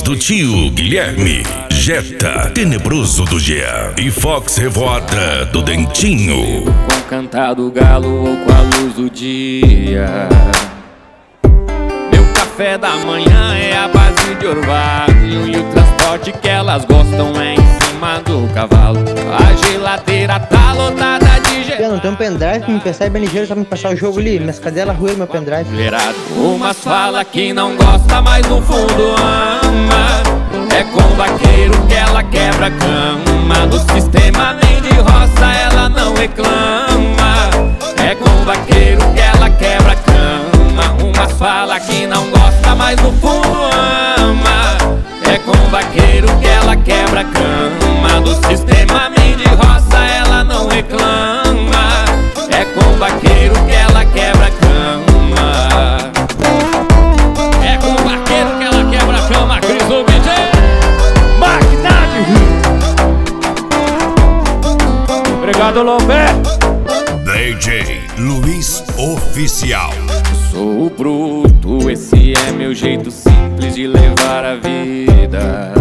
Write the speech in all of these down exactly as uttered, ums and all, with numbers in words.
do tio Guilherme, Jetta, Tenebroso do Gea e Fox Revoada do Dentinho. Com o cantar do galo ou com a luz do dia. Meu café da manhã é a base de orvalho e o transporte que elas gostam é em cima do cavalo. A geladeira tá lotada de gelo. Eu não tenho um pendrive que me pensar bem ligeiro só me passar o jogo ali. Minhas cadelas ruíram meu pendrive. Umas fala que não gosta, mas no fundo ama. É com o vaqueiro que ela quebra a cama. Do sistema nem de roça ela não reclama. É com o vaqueiro que ela quebra a cama. Umas fala que não gosta, mas no fundo ama. É com o vaqueiro que ela quebra a cama. Do sistema nem de roça ela não reclama. É com o vaqueiro que ela quebra a cama. É com o vaqueiro que ela quebra a cama. Cris do D J Magnade. Obrigado, Lomé. D J Luiz Oficial. Sou bruto, esse é meu jeito simples de levar a vida.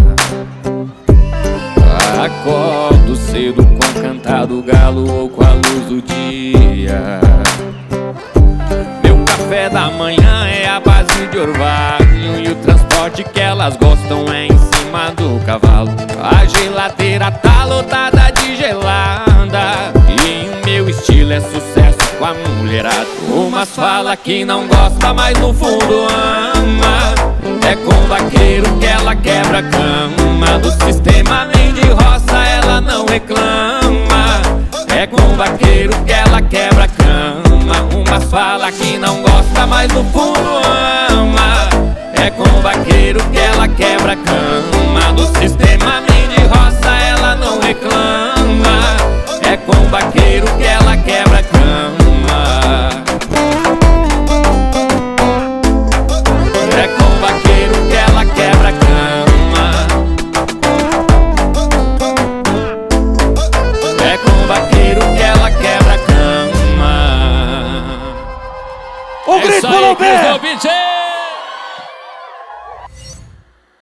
Acordo cedo com o cantar do galo ou com a luz do dia. Meu café da manhã é a base de orvalho e o transporte que elas gostam é em cima do cavalo. A geladeira tá lotada de gelada e o meu estilo é sucesso com a mulherada. Umas fala que não gosta, mas no fundo ama. É com o vaqueiro que ela quebra a cama. Do sistema nem de roça ela não reclama. É com o vaqueiro que ela quebra a cama. Umas fala que não gosta, mas no fundo ama. É com o vaqueiro que ela quebra a cama. Do sistema nem de roça ela não reclama. É com o vaqueiro que ela quebra a cama. É com o vaqueiro que ela quebra a cama. É com o vaqueiro que ela quebra a cama. Um grito pro Lomé!